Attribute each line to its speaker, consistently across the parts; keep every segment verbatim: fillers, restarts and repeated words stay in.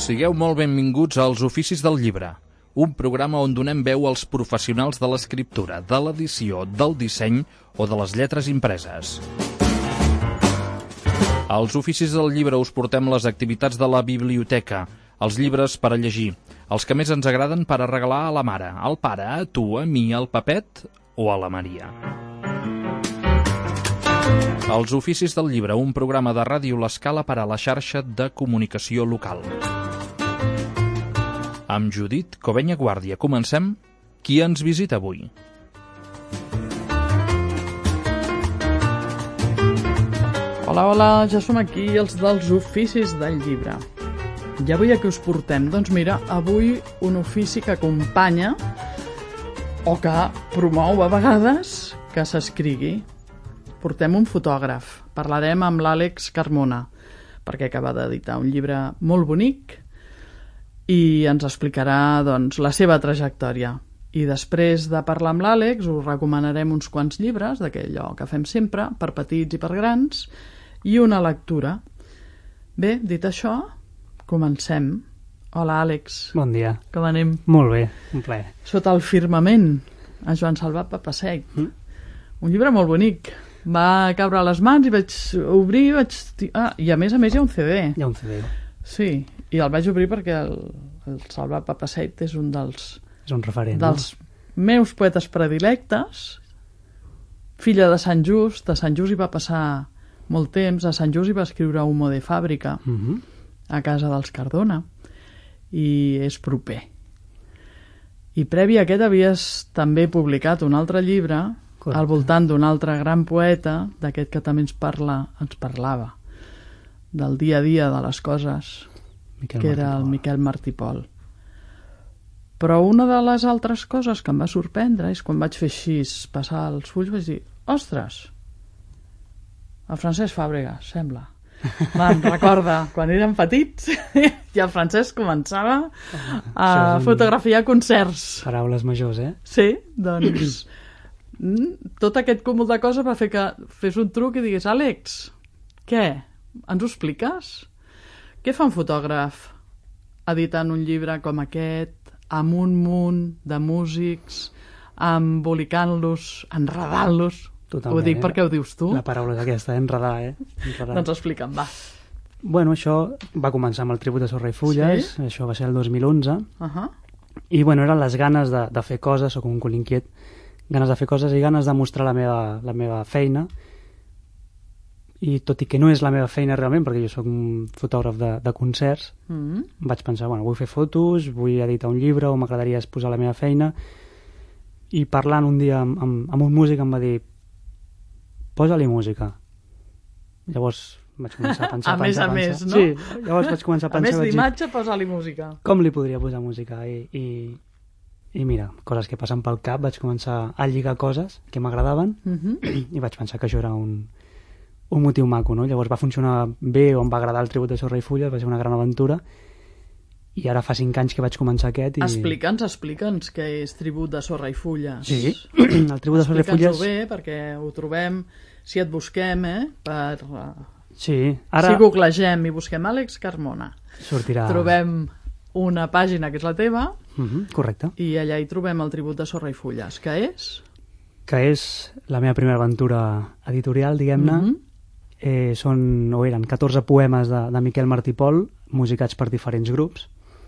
Speaker 1: Sigueu molt benvinguts als Oficis del Llibre, un programa on donem veu als professionals de l'escriptura, de l'edició, del disseny o de les lletres impreses. Als Oficis del Llibre us portem les activitats de la biblioteca, els llibres per a llegir, els que més ens agraden per a regalar a la mare, al pare, a tu, a mi, al Pepet o a la Maria. Els Oficis del Llibre, un programa de Ràdio L'Escala per a la xarxa de comunicació local. Amb Judit Covenya Guàrdia comencem. Qui ens visita avui?
Speaker 2: Hola, hola, ja som aquí els dels Oficis del Llibre. I avui a què us portem? Doncs mira, avui un ofici que acompanya o que promou a vegades que s'escrigui. Portem un fotògraf. Parlarem amb l'Àlex Carmona, perquè acaba d'editar un llibre molt bonic i ens explicarà doncs, la seva trajectòria. I després de parlar amb l'Àlex us recomanarem uns quants llibres, d'aquellò que fem sempre, per petits i per grans, i una lectura. Bé, dit això, comencem. Hola, Àlex.
Speaker 3: Bon dia.
Speaker 2: Com anem?
Speaker 3: Molt bé, un plaer.
Speaker 2: Sota el firmament, a Joan Salvat Papasseit. Mm? Un llibre molt bonic. Va caure a les mans i vaig obrir i vaig... Ah, i a més a més hi ha un ce de.
Speaker 3: Hi ha un ce de.
Speaker 2: Sí, i el vaig obrir perquè el, el Salvat Papasseit és un dels...
Speaker 3: És un referent,
Speaker 2: dels
Speaker 3: no?
Speaker 2: meus poetes predilectes. Filla de Sant Just. De Sant Just hi va passar molt temps. A Sant Just hi va escriure Humo de fàbrica,
Speaker 3: Uh-huh.
Speaker 2: a casa dels Cardona. I és proper. I previ a aquest havies també publicat un altre llibre... Correcte. Al voltant d'un altre gran poeta, d'aquest que també ens parla, ens parlava, del dia a dia de les coses,
Speaker 3: Miquel
Speaker 2: que era
Speaker 3: Martí
Speaker 2: el Miquel Martí Pol. Però una de les altres coses que em va sorprendre és quan vaig fer així, passar els fulls, vaig dir, ostres, el Francesc Fàbrega, sembla. Me'n recorda, quan érem petits, i el Francesc començava a
Speaker 3: un...
Speaker 2: fotografiar concerts.
Speaker 3: Paraules majors, eh?
Speaker 2: Sí, doncs... tot aquest cúmul de coses va fer que fes un truc i digués, Àlex, què? Ens ho expliques? Què fa un fotògraf editant un llibre com aquest, amb un munt de músics, embolicant-los, enredant-los?
Speaker 3: Totalment,
Speaker 2: ho dic
Speaker 3: eh?
Speaker 2: perquè ho dius tu.
Speaker 3: La paraula és aquesta, eh? Enredar, eh? Enredar.
Speaker 2: Doncs explica'm, va.
Speaker 3: Bueno, això va començar amb el tribut de Sorra i Fulles,
Speaker 2: Sí?
Speaker 3: això va ser el dos mil onze,
Speaker 2: Uh-huh.
Speaker 3: i bueno, eren les ganes de, de fer coses, sóc un cul inquiet, ganes de fer coses i ganes de mostrar la meva, la meva feina, i tot i que no és la meva feina realment, perquè jo sóc un fotògraf de, de concerts,
Speaker 2: Mm-hmm.
Speaker 3: vaig pensar, bueno, vull fer fotos, vull editar un llibre o m'agradaria exposar la meva feina, i parlant un dia amb, amb, amb un músic em va dir, posa-li música. Llavors vaig començar a pensar,
Speaker 2: A més
Speaker 3: pensar,
Speaker 2: a
Speaker 3: pensar.
Speaker 2: més, no?
Speaker 3: Sí, llavors vaig començar a
Speaker 2: A
Speaker 3: pensar,
Speaker 2: més
Speaker 3: vaig dir,
Speaker 2: d'imatge, posa-li música.
Speaker 3: com li podria posar música? I, i, i mira, coses que passen pel cap, vaig començar a lligar coses que m'agradaven,
Speaker 2: Mm-hmm.
Speaker 3: i vaig pensar que això era un, un motiu maco, no? Llavors va funcionar bé, o em va agradar el tribut de Sorra i Fulles, va ser una gran aventura, i ara fa cinc anys que vaig començar aquest. I...
Speaker 2: Explica'ns, explica'ns què és Tribut de Sorra i Fulles.
Speaker 3: Sí, el tribut de Sorra i Fulles...
Speaker 2: Explica'ns-ho bé, perquè ho trobem, si et busquem, eh, per...
Speaker 3: Sí, ara
Speaker 2: Si googlegem i busquem Àlex Carmona,
Speaker 3: sortirà...
Speaker 2: trobem una pàgina que és la teva,
Speaker 3: Uh -huh, correcte.
Speaker 2: i allà hi trobem el Tribut de Sorra i Fulles, que és...
Speaker 3: Que és la meva primera aventura editorial, diguem-ne.
Speaker 2: Mhm.
Speaker 3: eh, són, o eren catorze poemes de, de Miquel Martí Pol, musicats per diferents grups,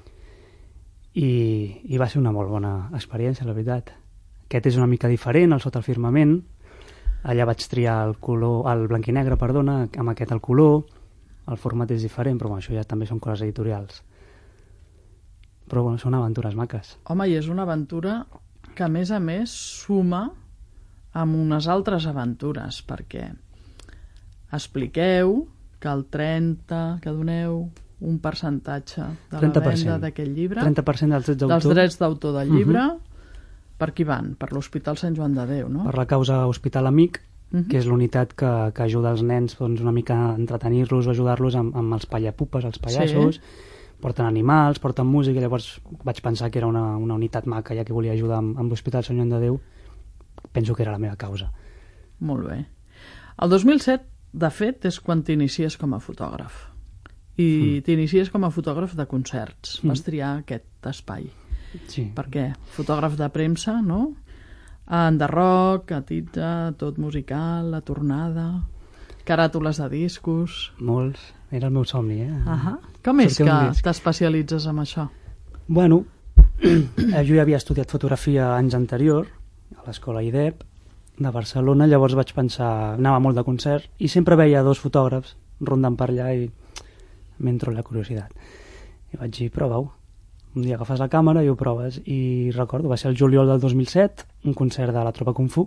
Speaker 3: i, i va ser una molt bona experiència, la veritat. Aquest és una mica diferent, el Sota el firmament. Allà vaig triar el color, el blanc i negre, perdona, amb aquest el color. El format és diferent, però bueno, això ja també són coses editorials. Però bueno, són aventures maques.
Speaker 2: Home, i és una aventura que, a més a més, suma amb unes altres aventures, perquè expliqueu que el trenta, que doneu un percentatge de
Speaker 3: trenta
Speaker 2: la
Speaker 3: per
Speaker 2: venda
Speaker 3: cent.
Speaker 2: d'aquest llibre,
Speaker 3: trenta per cent dels drets d'autor.
Speaker 2: dels drets d'autor del llibre,
Speaker 3: Uh-huh.
Speaker 2: per qui van? Per l'Hospital Sant Joan de Déu, no?
Speaker 3: Per la causa Hospital Amic,
Speaker 2: Uh-huh.
Speaker 3: que és l'unitat que, que ajuda els nens doncs, una mica a entretenir-los o ajudar-los amb, amb els pallapupes, els pallassos.
Speaker 2: Sí.
Speaker 3: Porten animals, porten música, llavors vaig pensar que era una, una unitat maca, ja que volia ajudar amb, amb l'Hospital Sant Joan de Déu. Penso que era la meva causa.
Speaker 2: Molt bé. El dos mil set, de fet, és quan t'inicies com a fotògraf. i
Speaker 3: Mm.
Speaker 2: t'inicies com a fotògraf de concerts.
Speaker 3: Mm.
Speaker 2: Vas triar aquest espai.
Speaker 3: Sí.
Speaker 2: Per què? Fotògraf de premsa, no? Enderroc, a titza, tot musical, la tornada, caràtules de discos...
Speaker 3: Molts. Era el meu somni, eh?
Speaker 2: Ahà. Com és
Speaker 3: Sortir un
Speaker 2: que
Speaker 3: disc.
Speaker 2: t'especialitzes en això?
Speaker 3: Bueno, jo ja havia estudiat fotografia anys anterior, a l'escola I D E P de Barcelona, llavors vaig pensar, anava molt de concert, i sempre veia dos fotògrafs rondant per allà i m'entró la curiositat. I vaig dir, prova-ho. Un dia agafes la càmera i ho proves. I recordo, va ser el juliol del dos mil set, un concert de la Tropa Kung Fu,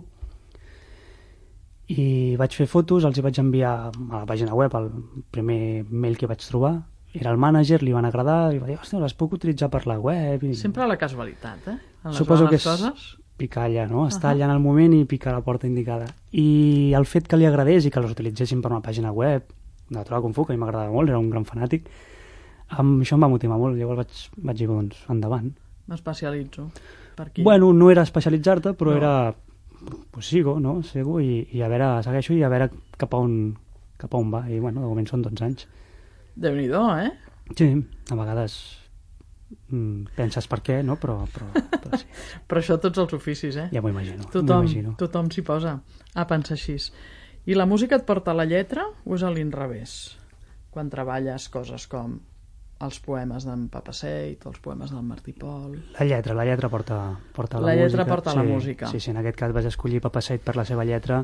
Speaker 3: i vaig fer fotos, els hi vaig enviar a la pàgina web, el primer mail que vaig trobar, era el mànager, li van agradar, i va dir, hòstia, les puc utilitzar per la web. I...
Speaker 2: Sempre la casualitat, eh? En les
Speaker 3: Suposo que
Speaker 2: bones
Speaker 3: és
Speaker 2: coses...
Speaker 3: picalla, no? Estar
Speaker 2: Ahà.
Speaker 3: allà en el moment i picar la porta indicada. I el fet que li agradés i que els utilitzessin per una pàgina web de la Tropa Kung Fu, que a mi m'agradava molt, era un gran fanàtic, amb això em va motivar molt. Llavors vaig, vaig dir, doncs, endavant.
Speaker 2: M'especialitzo. Per aquí.
Speaker 3: Bueno, no era especialitzar-te, però
Speaker 2: No.
Speaker 3: era, pues sigo, no? Sigo i, i a veure, segueixo i a veure cap a on, cap a on va. I bueno, de moment són dotze anys.
Speaker 2: Déu-n'hi-do, eh?
Speaker 3: Sí, a vegades mm, penses per què, no? Però, però, però sí,
Speaker 2: Però això tots els oficis, eh?
Speaker 3: ja m'ho imagino. m'ho
Speaker 2: Tothom,
Speaker 3: imagino.
Speaker 2: tothom s'hi posa a pensar així. I la música et porta a la lletra o és a l'inrevés? Quan treballes coses com els poemes d'en Papaseit o els poemes del Martí Pol...
Speaker 3: La lletra, la lletra porta, porta la,
Speaker 2: La lletra
Speaker 3: música.
Speaker 2: porta
Speaker 3: sí,
Speaker 2: la música.
Speaker 3: Sí, sí, en aquest cas vaig escollir Papaseit per la seva lletra.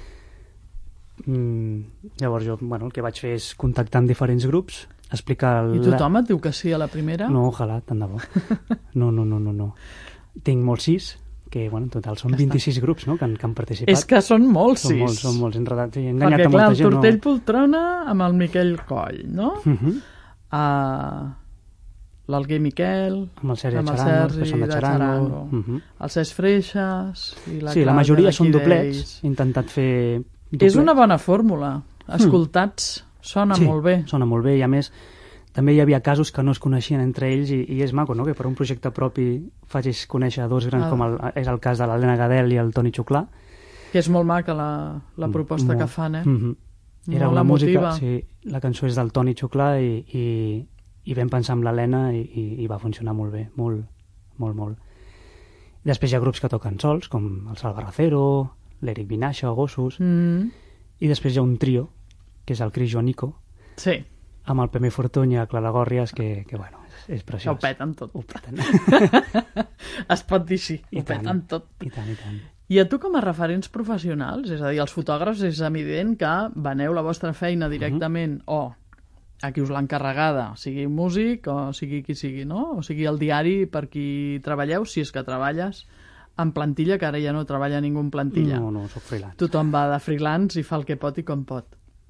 Speaker 3: Mm, llavors jo, bueno, el que vaig fer és contactar amb diferents grups, explicar...
Speaker 2: I
Speaker 3: la...
Speaker 2: tothom et diu que sí a la primera?
Speaker 3: No, ojalà, tant de bo. No, no, no, no, no. Tinc molts sis, que, bueno, en total són
Speaker 2: Ja està.
Speaker 3: vint-i-sis grups, no?, que han, que han participat.
Speaker 2: És que són molts,
Speaker 3: Són
Speaker 2: sis.
Speaker 3: molts, són molts, enredats. Sí, he enganyat
Speaker 2: Perquè,
Speaker 3: a
Speaker 2: clar,
Speaker 3: molta
Speaker 2: el
Speaker 3: gent.
Speaker 2: Tortell
Speaker 3: no...
Speaker 2: Poltrona amb el Miquel Coll, no?
Speaker 3: Uh -huh.
Speaker 2: Uh, L'Alguer Miquel...
Speaker 3: Amb el Sergi
Speaker 2: amb el
Speaker 3: Charango,
Speaker 2: Sergi
Speaker 3: que són de
Speaker 2: de
Speaker 3: Charango.
Speaker 2: Charango.
Speaker 3: Uh -huh.
Speaker 2: El Cesc Freixas... I la
Speaker 3: Sí, la
Speaker 2: Clàudia
Speaker 3: majoria
Speaker 2: de
Speaker 3: són
Speaker 2: Quidells.
Speaker 3: doblets. He intentat fer doblets.
Speaker 2: És una bona fórmula. Escoltats sona
Speaker 3: sí,
Speaker 2: molt bé.
Speaker 3: sona molt bé, i a més també hi havia casos que no es coneixien entre ells i, i és maco, no?, que per un projecte propi facis conèixer dos grans,
Speaker 2: Ah.
Speaker 3: com el, és el cas de l'Helena Gadel i el Toni Xuclà.
Speaker 2: Que és molt maca la, la proposta
Speaker 3: Molt.
Speaker 2: que fan, eh?
Speaker 3: Mm -hmm. Era
Speaker 2: Molt
Speaker 3: una música,
Speaker 2: emotiva.
Speaker 3: sí, la cançó és del Toni Xuclà i, i, i vam pensar amb l'Helena i, i, i va funcionar molt bé, molt, molt, molt. Després hi ha grups que toquen sols, com el Salva Racero, l'Eric Vinaixa o Gossos,
Speaker 2: Mm,
Speaker 3: i després hi ha un trio, que és el Cris Joanico,
Speaker 2: sí,
Speaker 3: amb el Peme Fortuny i la Clara Gòrries, que, que bueno, és, és
Speaker 2: que
Speaker 3: preciós.
Speaker 2: ho peten tot.
Speaker 3: Ho peten.
Speaker 2: Es pot dir així,
Speaker 3: I
Speaker 2: ho
Speaker 3: tant.
Speaker 2: peten tot.
Speaker 3: I tant, i tant.
Speaker 2: I a tu com a referents professionals, és a dir, els fotògrafs és evident que veneu la vostra feina directament
Speaker 3: Mhm.
Speaker 2: o a qui us l'ha encarregada, sigui un músic o sigui qui sigui, no? O sigui el diari per qui treballeu, si és que treballes en plantilla, que ara ja no treballa ningú en plantilla.
Speaker 3: No, no, soc freelance.
Speaker 2: Tothom va de freelance i fa el que pot i com pot.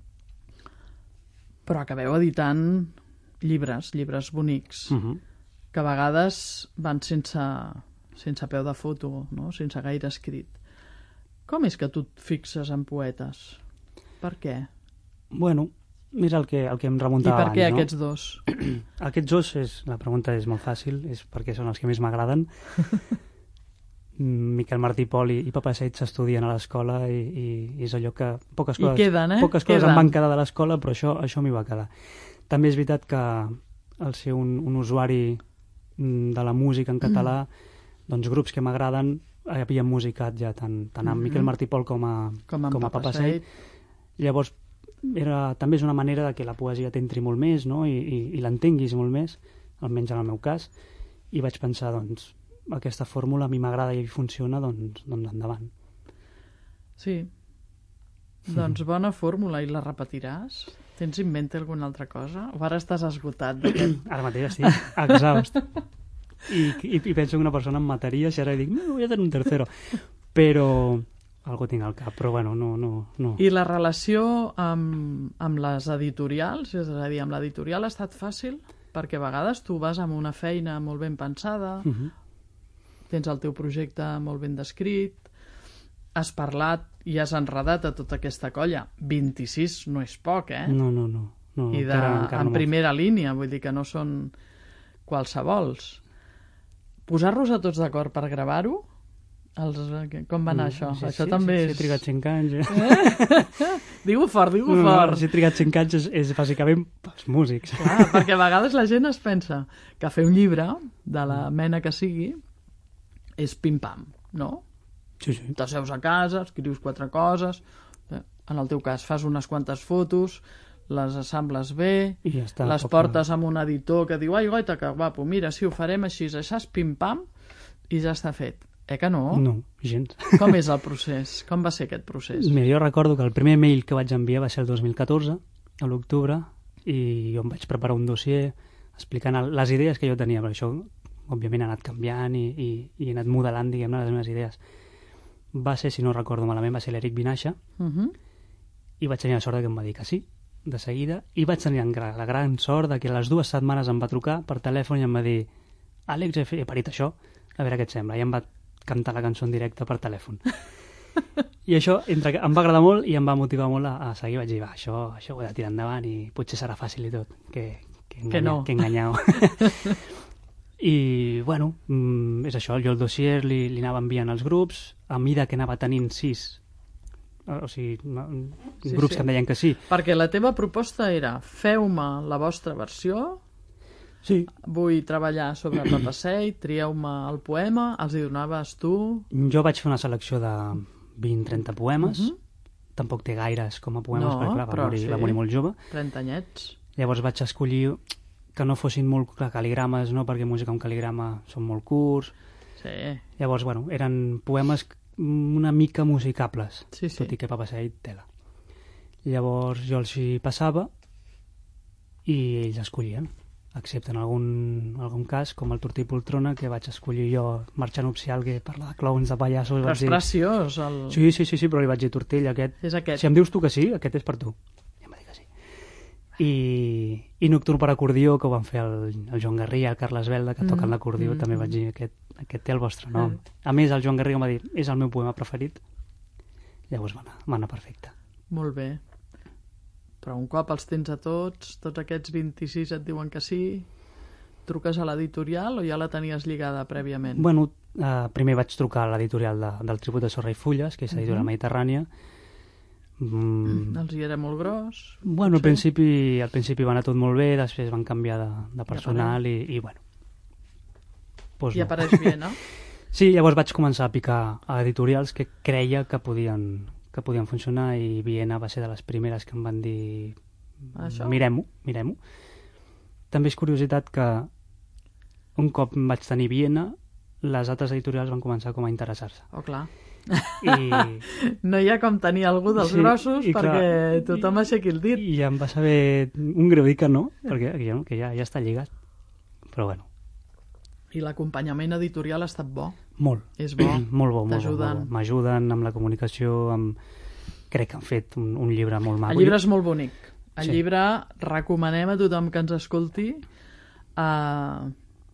Speaker 2: Però acabeu editant llibres, llibres bonics,
Speaker 3: Uh -huh.
Speaker 2: que a vegades van sense, sense peu de foto, no? Sense gaire escrit. Com és que tu et fixes en poetes? Per què?
Speaker 3: Bueno, és el que, el que em
Speaker 2: I
Speaker 3: remuntava
Speaker 2: per
Speaker 3: abans,
Speaker 2: què
Speaker 3: no?
Speaker 2: aquests dos?
Speaker 3: Aquests dos, és, la pregunta és molt fàcil, és perquè són els que més m'agraden. Miquel Martí Pol i, i Papaseit s'estudien a l'escola i, i, i és allò que poques
Speaker 2: I
Speaker 3: coses,
Speaker 2: queden, eh?
Speaker 3: poques coses
Speaker 2: Queden.
Speaker 3: em van quedar de l'escola, però això, això m'hi va quedar. També és veritat que al ser un, un usuari mm, de la música en català, doncs grups que m'agraden havia musicat ja tant, tant amb
Speaker 2: Mhm.
Speaker 3: Miquel Martí Pol com a,
Speaker 2: Com en
Speaker 3: com a
Speaker 2: Papaseit.
Speaker 3: Papaseit. Llavors, era, també és una manera de que la poesia t'entri molt més, no?, i, i, i l'entenguis molt més, almenys en el meu cas, i vaig pensar, doncs, aquesta fórmula a mi m'agrada i funciona, doncs, doncs endavant.
Speaker 2: Sí. Doncs bona fórmula. I la repetiràs? Tens en mente alguna altra cosa? O ara estàs esgotat d'aquest...
Speaker 3: Ara mateix estic exhaust. I, i, i penso que una persona em mataria si ara dic, no, voy a tenir un tercero. Però algo tinc al cap, però bueno, no... no, no.
Speaker 2: I la relació amb, amb les editorials, és a dir, amb l'editorial ha estat fàcil? Perquè a vegades tu vas amb una feina molt ben pensada,
Speaker 3: Uh -huh.
Speaker 2: tens el teu projecte molt ben descrit, has parlat i has enredat a tota aquesta colla. vint-i-sis no és poc, eh?
Speaker 3: No, no, no. no
Speaker 2: I de,
Speaker 3: encara, encara
Speaker 2: en
Speaker 3: no
Speaker 2: primera línia, vull dir que no són qualsevols. Posar-los a tots d'acord per gravar-ho Els, com va anar això?
Speaker 3: Sí,
Speaker 2: això
Speaker 3: sí,
Speaker 2: també
Speaker 3: sí,
Speaker 2: és...
Speaker 3: Si he trigat cinc anys... Eh?
Speaker 2: Digue-ho fort, digue-ho
Speaker 3: no,
Speaker 2: fort.
Speaker 3: No, si he trigat cinc anys és, és bàsicament pels músics.
Speaker 2: Clar, perquè a vegades la gent es pensa que fer un llibre, de la mena que sigui, és pim-pam, no?
Speaker 3: Sí, sí.
Speaker 2: T'asseus a casa, escrius quatre coses, en el teu cas fas unes quantes fotos, les assembles bé,
Speaker 3: I ja està,
Speaker 2: les
Speaker 3: poc
Speaker 2: portes amb un editor que diu ai, goita, que guapo, mira, si ho farem així, això és pim-pam, i ja està fet. Eh que no?
Speaker 3: No, gens.
Speaker 2: Com és el procés? Com va ser aquest procés?
Speaker 3: Mira, jo recordo que el primer mail que vaig enviar va ser el dos mil catorze, a l'octubre, i jo em vaig preparar un dossier explicant les idees que jo tenia, perquè això, òbviament, ha anat canviant i, i, i he anat modelant, diguem-ne, les meves idees. Va ser, si no recordo malament, va ser l'Eric Vinaixa,
Speaker 2: Uh -huh.
Speaker 3: i vaig tenir la sort que em va dir que sí, de seguida, i vaig tenir la gran sort de que a les dues setmanes em va trucar per telèfon i em va dir Àlex, he, he parit això, a veure què et sembla, i em va cantar la cançó en directe per telèfon. I això entre, em va agradar molt i em va motivar molt a, a seguir. Vaig dir, va, això, això ho he de tirar endavant i potser serà fàcil i tot, que, que, enganya,
Speaker 2: que no.
Speaker 3: Que enganyau. I, bueno, mm, és això, jo el dossier li, li anava enviant als grups, a mida que anava tenint sis, o sigui,
Speaker 2: Sí,
Speaker 3: grups
Speaker 2: sí.
Speaker 3: que em deien que sí.
Speaker 2: Perquè la teva proposta era feu-me la vostra versió,
Speaker 3: Sí.
Speaker 2: vull treballar sobre Papasei, trieu-me el poema, els hi donaves tu...
Speaker 3: Jo vaig fer una selecció de vint trenta poemes,
Speaker 2: Uh -huh.
Speaker 3: tampoc té gaires com a poemes,
Speaker 2: No,
Speaker 3: perquè clar, va,
Speaker 2: però
Speaker 3: morir,
Speaker 2: sí.
Speaker 3: va morir molt jove.
Speaker 2: trenta anyets.
Speaker 3: Llavors vaig escollir que no fossin molt clar, cal·ligrames, no? Perquè música amb cal·ligrama són molt curts.
Speaker 2: Sí,
Speaker 3: Llavors, bueno, eren poemes una mica musicables,
Speaker 2: sí, sí.
Speaker 3: tot i que Papasei tela. Llavors jo els hi passava i ells escollien, excepte en algun, algun cas, com el Tortí Poltrona, que vaig escollir jo, Marxa Nupcial, que parla de clowns, de pallassos.
Speaker 2: Però
Speaker 3: vaig
Speaker 2: és
Speaker 3: dir,
Speaker 2: preciós. El...
Speaker 3: sí, sí, sí, sí, però li vaig dir, Tortell, aquest...
Speaker 2: És aquest.
Speaker 3: Si em dius tu que sí, aquest és per tu. I em va dir que sí. I, i Nocturn per acordió, que ho van fer el, el Joan Garriga, el Carles Belda, que toquen
Speaker 2: Mm,
Speaker 3: l'acordió,
Speaker 2: mm,
Speaker 3: també
Speaker 2: mm.
Speaker 3: vaig dir, aquest, aquest té el vostre nom.
Speaker 2: Mm.
Speaker 3: A més, el Joan Garriga em va dir, és el meu poema preferit. Llavors va anar, va anar perfecte.
Speaker 2: Molt bé. Però un cop els tens a tots, tots aquests vint-i-sis et diuen que sí, truques a l'editorial o ja la tenies lligada prèviament?
Speaker 3: Bueno, eh, primer vaig trucar a l'editorial de, del Tribut de Sorra i Fulles, que és l'editorial
Speaker 2: Mhm.
Speaker 3: mediterrània. Mm,
Speaker 2: Els hi era molt gros?
Speaker 3: bueno, al
Speaker 2: potser?
Speaker 3: principi, al principi va anar tot molt bé, després van canviar de, de personal i, i bueno. Pues
Speaker 2: I
Speaker 3: no.
Speaker 2: apareix bé, no?
Speaker 3: Sí, llavors vaig començar a picar a editorials que creia que podien, que podien funcionar i Viena va ser de les primeres que em van dir
Speaker 2: Això?
Speaker 3: mirem-ho, mirem-ho. També és curiositat que un cop vaig tenir Viena, les altres editorials van començar com a interessar-se.
Speaker 2: Oh, clar.
Speaker 3: I,
Speaker 2: No hi ha com tenir algú dels
Speaker 3: Sí,
Speaker 2: grossos
Speaker 3: i
Speaker 2: perquè
Speaker 3: clar,
Speaker 2: tothom aixequi el dit.
Speaker 3: I em va saber un greu dir que no, perquè que ja, que ja, ja està lligat. Però bueno,
Speaker 2: I l'acompanyament editorial ha estat bo.
Speaker 3: molt.
Speaker 2: És bo.
Speaker 3: molt bo, molt bo, molt
Speaker 2: T'ajuden.
Speaker 3: bo. M'ajuden amb la comunicació, amb... crec que han fet un, un llibre molt maco.
Speaker 2: El llibre és molt bonic. El
Speaker 3: Sí.
Speaker 2: llibre recomanem a tothom que ens escolti. Uh,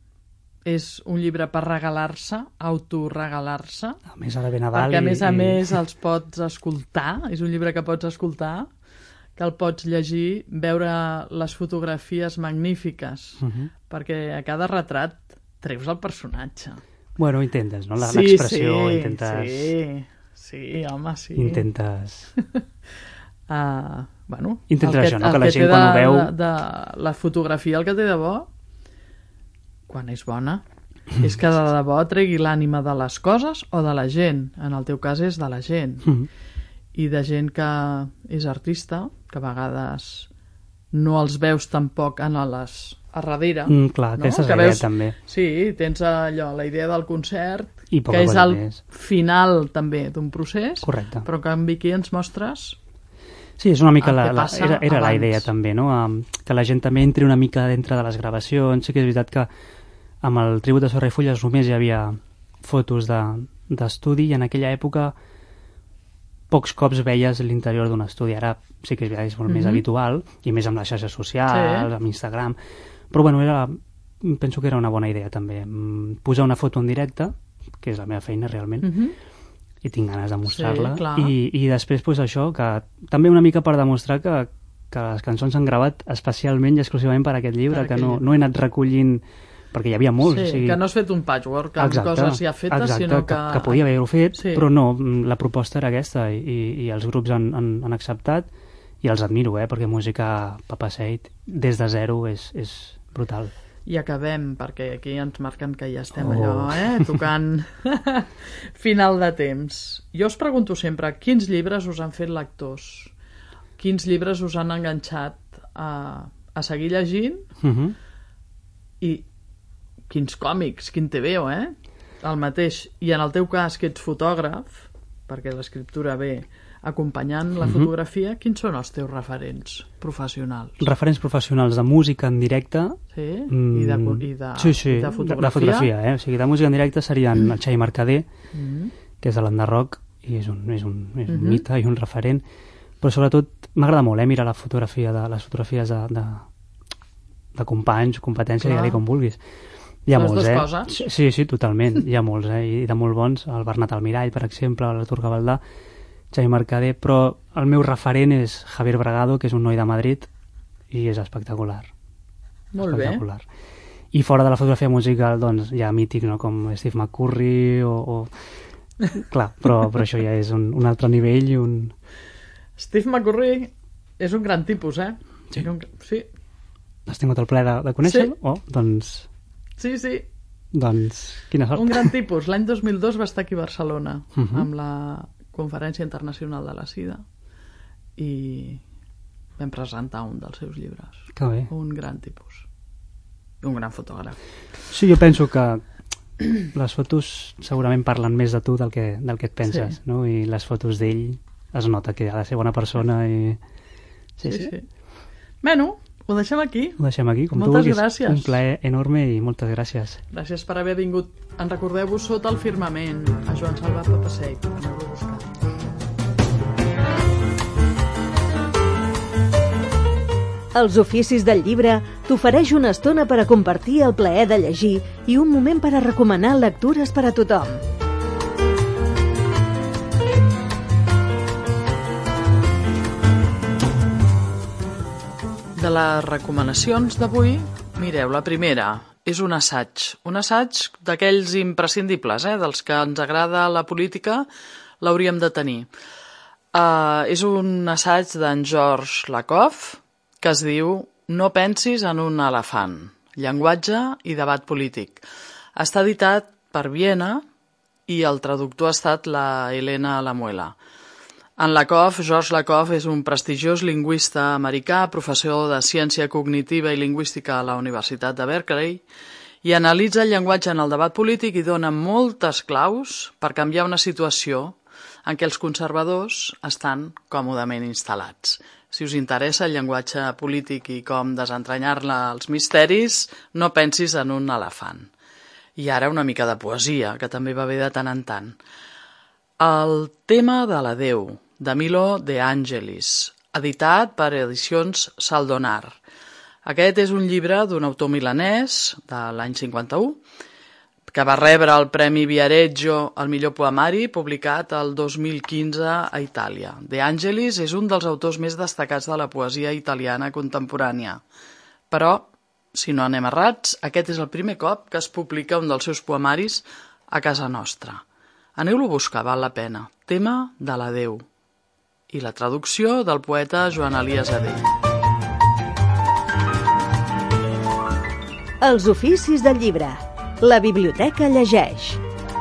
Speaker 2: és un llibre per regalar-se, autoregalar-se,
Speaker 3: A més, ara ve Nadal
Speaker 2: perquè a més a
Speaker 3: i,
Speaker 2: més els pots escoltar. És un llibre que pots escoltar, que el pots llegir, veure les fotografies magnífiques,
Speaker 3: Uh -huh.
Speaker 2: perquè a cada retrat treus el personatge.
Speaker 3: Bueno, intentes, no? La-
Speaker 2: Sí,
Speaker 3: L'expressió,
Speaker 2: sí,
Speaker 3: intentes...
Speaker 2: Sí, sí, home, sí.
Speaker 3: Intentes...
Speaker 2: Uh, bueno,
Speaker 3: Intentes
Speaker 2: el
Speaker 3: això, no?
Speaker 2: el
Speaker 3: Que la gent
Speaker 2: té
Speaker 3: quan
Speaker 2: de,
Speaker 3: ho veu-
Speaker 2: De, de la fotografia, el que té de bo, quan és bona, és que de debò tregui l'ànima de les coses o de la gent. En el teu cas és de la gent.
Speaker 3: Uh -huh.
Speaker 2: I de gent que és artista, que a vegades no els veus tampoc en les a darrere.
Speaker 3: Mm, clar,
Speaker 2: no?
Speaker 3: aquesta és
Speaker 2: Que
Speaker 3: la idea,
Speaker 2: veus-
Speaker 3: també.
Speaker 2: Sí, tens allò, la idea del concert,
Speaker 3: I poca
Speaker 2: que és
Speaker 3: cosa
Speaker 2: el
Speaker 3: més.
Speaker 2: final també d'un procés,
Speaker 3: Correcte.
Speaker 2: però en canvi aquí ens mostres
Speaker 3: Sí, és una mica
Speaker 2: el
Speaker 3: la,
Speaker 2: que
Speaker 3: la,
Speaker 2: passa
Speaker 3: era, era la
Speaker 2: abans.
Speaker 3: idea també, no? Um, que la gent també entri una mica dintre de les gravacions. Sí que és veritat que amb el Tribut de Sorra i Fulles només hi havia fotos de- d'estudi i en aquella època pocs cops veies l'interior d'un estudi. Ara sí que és veritat, és molt més
Speaker 2: Mhm.
Speaker 3: habitual i més amb les xarxes socials,
Speaker 2: Sí.
Speaker 3: amb Instagram. Però bueno, era, penso que era una bona idea també. Mm, Posar una foto en directe, que és la meva feina realment,
Speaker 2: uh -huh.
Speaker 3: i tinc ganes de mostrar-la.
Speaker 2: Sí, clar.
Speaker 3: I, I després, pues, això, que també una mica per demostrar que, que les cançons s'han gravat especialment i exclusivament per aquest llibre,
Speaker 2: Per
Speaker 3: que
Speaker 2: aquell
Speaker 3: no,
Speaker 2: llibre.
Speaker 3: no he anat recollint perquè hi havia molts.
Speaker 2: Sí,
Speaker 3: o sigui...
Speaker 2: que no has fet un patchwork amb
Speaker 3: exacte,
Speaker 2: coses ja fetes,
Speaker 3: exacte,
Speaker 2: sinó que...
Speaker 3: que... que podia haver-ho fet,
Speaker 2: sí.
Speaker 3: però no, la proposta era aquesta, i, i els grups han, han, han acceptat, i els admiro, eh, perquè música Papa Seid, des de zero, és, és brutal.
Speaker 2: I acabem, perquè aquí ens marquen que ja estem
Speaker 3: Oh.
Speaker 2: allò, eh? Tocant final de temps. Jo us pregunto sempre, quins llibres us han fet lectors? Quins llibres us han enganxat a, a seguir llegint?
Speaker 3: Uh -huh.
Speaker 2: I quins còmics, quin te veo, eh? El mateix. I en el teu cas, que ets fotògraf, perquè l'escriptura ve acompanyant la
Speaker 3: Uh-huh.
Speaker 2: fotografia, quins són els teus referents professionals?
Speaker 3: Referents professionals de música en directe.
Speaker 2: Sí? I de, i de,
Speaker 3: sí, sí,
Speaker 2: i de fotografia?
Speaker 3: de fotografia, eh? O sigui, de música en directe serien el Xavi Mercader,
Speaker 2: Mm.
Speaker 3: que és de l'Enderroc, i és un, és un, és un
Speaker 2: Mhm.
Speaker 3: mite i un referent, però sobretot m'agrada molt, eh, mirar la fotografia de, les fotografies de, de, de companys, competència,
Speaker 2: Clar.
Speaker 3: digue-li com vulguis. Hi ha
Speaker 2: Les
Speaker 3: molts,
Speaker 2: dues
Speaker 3: eh?
Speaker 2: coses.
Speaker 3: Sí, sí, totalment, hi ha molts, eh? I de molt bons, el Bernat Almirall, per exemple, l'Artur Gavaldà, Xavi Mercader, però el meu referent és Javier Bragado, que és un noi de Madrid, i és espectacular.
Speaker 2: Molt bé.
Speaker 3: Espectacular. I fora de la fotografia musical, doncs, hi ha mítics, no?, com Steve McCurry o... o... Clar, però, però això ja és un, un altre nivell i un...
Speaker 2: Steve McCurry és un gran tipus, eh?
Speaker 3: Sí.
Speaker 2: Un... Sí,
Speaker 3: Has tingut el plaer de, de conèixer-lo?
Speaker 2: Sí.
Speaker 3: Oh, doncs...
Speaker 2: sí, sí.
Speaker 3: Doncs, quina sort.
Speaker 2: Un gran tipus. L'any dos mil dos va estar aquí a Barcelona
Speaker 3: Uh -huh.
Speaker 2: amb la Conferència Internacional de la Sida i vam presentar un dels seus llibres.
Speaker 3: Que bé.
Speaker 2: Un gran tipus. I un gran fotògraf.
Speaker 3: Sí, jo penso que les fotos segurament parlen més de tu del que, del que et penses,
Speaker 2: Sí.
Speaker 3: no? I les fotos d'ell es nota que ha de ser bona persona i...
Speaker 2: Sí, sí. sí. Bueno, ho deixem aquí.
Speaker 3: Ho deixem aquí, com tu
Speaker 2: Moltes
Speaker 3: vulguis.
Speaker 2: gràcies.
Speaker 3: Un plaer enorme i moltes gràcies.
Speaker 2: Gràcies per haver vingut. En recordeu-vos Sota el firmament, a Joan Salvat Papasseit. Aneu-lo a buscar.
Speaker 4: Els oficis del llibre t'ofereix una estona per a compartir el plaer de llegir i un moment per a recomanar lectures per a tothom.
Speaker 2: De les recomanacions d'avui, mireu, la primera és un assaig. Un assaig d'aquells imprescindibles, eh? Dels que ens agrada la política, l'hauríem de tenir. Uh, és un assaig d'en Georges Lakoff, que es diu No pensis en un elefant, llenguatge i debat polític. Està editat per Viena i el traductor ha estat la Helena Lamuela. En Lakoff, Georges Lakoff és un prestigiós lingüista americà, professor de ciència cognitiva i lingüística a la Universitat de Berkeley, i analitza el llenguatge en el debat polític i dona moltes claus per canviar una situació en què els conservadors estan còmodament instal·lats. Si us interessa el llenguatge polític i com desentranyar-ne els misteris, no pensis en un elefant. I ara una mica de poesia, que també va bé de tant en tant. El tema de la Déu, de Milo De Angelis, editat per Edicions Saldonar. Aquest és un llibre d'un autor milanès de l'any cinquanta-u, que va rebre el Premi Viareggio al millor poemari, publicat el dos mil quinze a Itàlia. De Angelis és un dels autors més destacats de la poesia italiana contemporània. Però, si no anem errats, aquest és el primer cop que es publica un dels seus poemaris a casa nostra. Aneu-lo a buscar, val la pena. Tema de la Déu. I la traducció del poeta Joan Elias Adell.
Speaker 4: Els oficis del llibre. La biblioteca llegeix.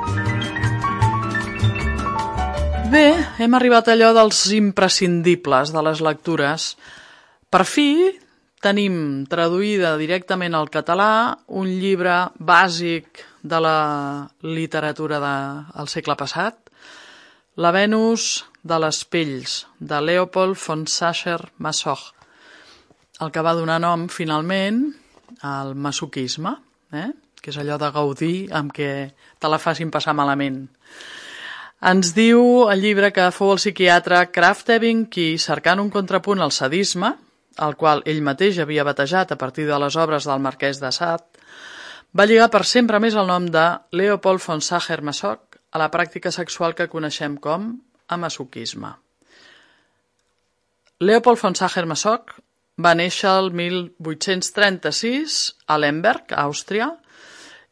Speaker 2: Bé, hem arribat a allò dels imprescindibles de les lectures. Per fi tenim traduïda directament al català un llibre bàsic de la literatura del segle passat, La Venus de les pells, de Leopold von Sacher-Masoch, el que va donar nom, finalment, al masoquisme, eh? que és allò de gaudir amb què te la facin passar malament. Ens diu el llibre que fou el psiquiatre Krafft Ebing qui, cercant un contrapunt al sadisme, el qual ell mateix havia batejat a partir de les obres del marquès de Sade, va lligar per sempre més el nom de Leopold von Sacher-Masoch a la pràctica sexual que coneixem com a masoquisme. Leopold von Sacher-Masoch va néixer el mil vuit-cents trenta-sis a Lemberg, Àustria,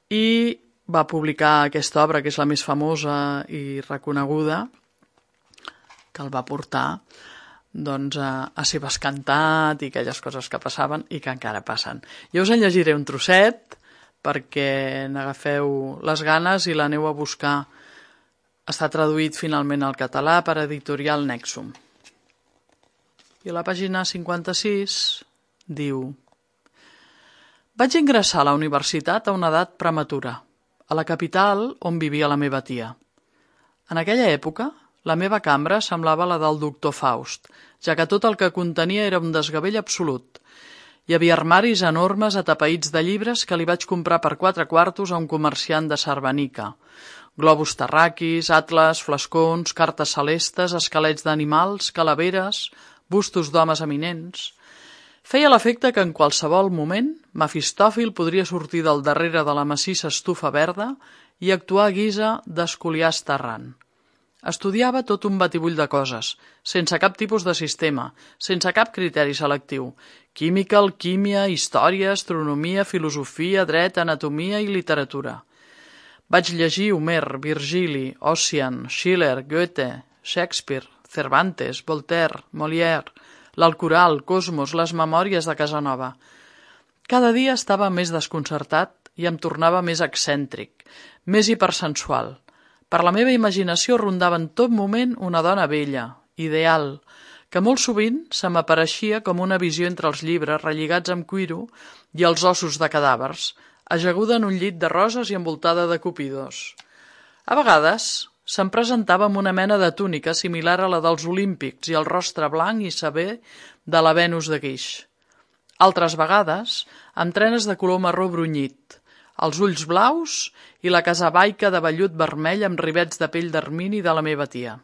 Speaker 2: i va publicar aquesta obra, que és la més famosa i reconeguda, que el va portar doncs, a, a ser bescantat i aquelles coses que passaven i que encara passen. Jo us en llegiré un trosset perquè n'agafeu les ganes i l'aneu a buscar. Està traduït finalment al català per Editorial Nexum. I a la pàgina cinquanta-sis diu: vaig ingressar a la universitat a una edat prematura, a la capital on vivia la meva tia. En aquella època, la meva cambra semblava la del doctor Faust, ja que tot el que contenia era un desgavell absolut. Hi havia armaris enormes atapeïts de llibres que li vaig comprar per quatre quartos a un comerciant de Sarbanica. Globus terraquis, atles, flascons, cartes celestes, esquelets d'animals, calaveres, bustos d'homes eminents. Feia l'efecte que en qualsevol moment Mefistòfil podria sortir del darrere de la massissa estufa verda i actuar a guisa d'escoliars terrant. Estudiava tot un batibull de coses, sense cap tipus de sistema, sense cap criteri selectiu. Química, alquímia, història, astronomia, filosofia, dret, anatomia i literatura. Vaig llegir Homer, Virgili, Ossian, Schiller, Goethe, Shakespeare, Cervantes, Voltaire, Molière, l'Alcoral, Cosmos, les memòries de Casanova. Cada dia estava més desconcertat i em tornava més excèntric, més hipersensual. Per la meva imaginació rondava en tot moment una dona bella, ideal, que molt sovint se m'apareixia com una visió entre els llibres relligats amb cuiro i els ossos de cadàvers, ajaguda en un llit de roses i envoltada de cupidos. A vegades se'm presentava amb una mena de túnica similar a la dels olímpics i el rostre blanc i sever de la Venus de Guix. Altres vegades, amb trenes de color marró brunyit, els ulls blaus i la casabaica de vellut vermell amb rivets de pell d'ermini de la meva tia.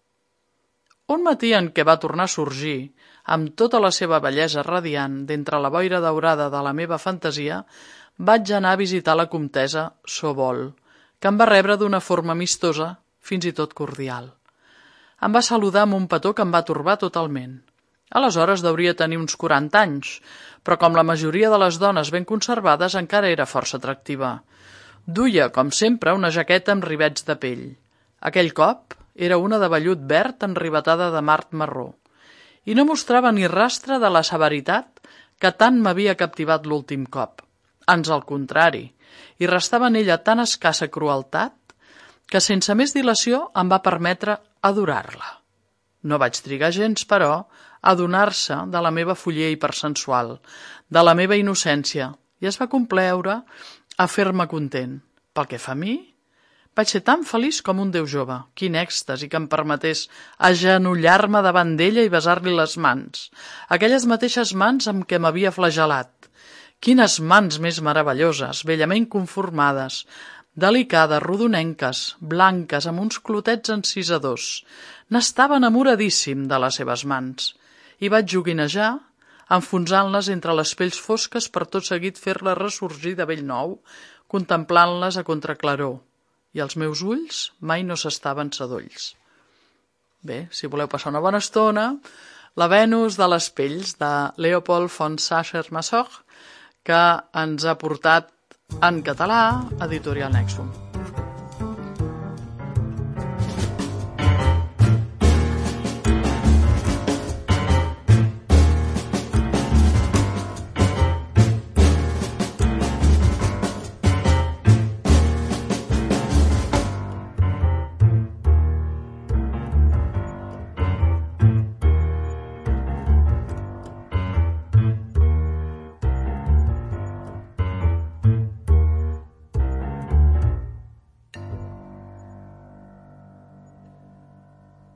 Speaker 2: Un matí en què va tornar a sorgir, amb tota la seva bellesa radiant d'entre la boira daurada de la meva fantasia, vaig anar a visitar la comtessa Sobol, que em va rebre d'una forma amistosa, fins i tot cordial. Em va saludar amb un petó que em va torbar totalment. Aleshores deuria tenir uns quaranta anys, però com la majoria de les dones ben conservades encara era força atractiva. Duia, com sempre, una jaqueta amb rivets de pell. Aquell cop era una de vellut verd enrivetada de mart marró. I no mostrava ni rastre de la severitat que tant m'havia captivat l'últim cop. Ans al contrari, hi restava en ella tan escassa crueltat que sense més dilació em va permetre adorar-la. No vaig trigar gens, però, a adonar-se de la meva follia hipersensual, de la meva innocència, i es va compleure a fer-me content. Pel que fa a mi, vaig ser tan feliç com un déu jove. Quin èxtasi que em permetés agenollar-me davant d'ella i besar-li les mans, aquelles mateixes mans amb què m'havia flagelat. Quines mans més meravelloses, bellament conformades, delicades, rodonenques, blanques, amb uns clotets encisadors. N'estava enamoradíssim de les seves mans i vaig joguinejar, enfonsant-les entre les pells fosques per tot seguit fer-les ressorgir de bell nou, contemplant-les a contraclaror, i els meus ulls mai no s'estaven sadolls. Bé, si voleu passar una bona estona, La Venus de les pells, de Leopold von Sacher-Masoch, que ens ha portat en català Editorial Nexum.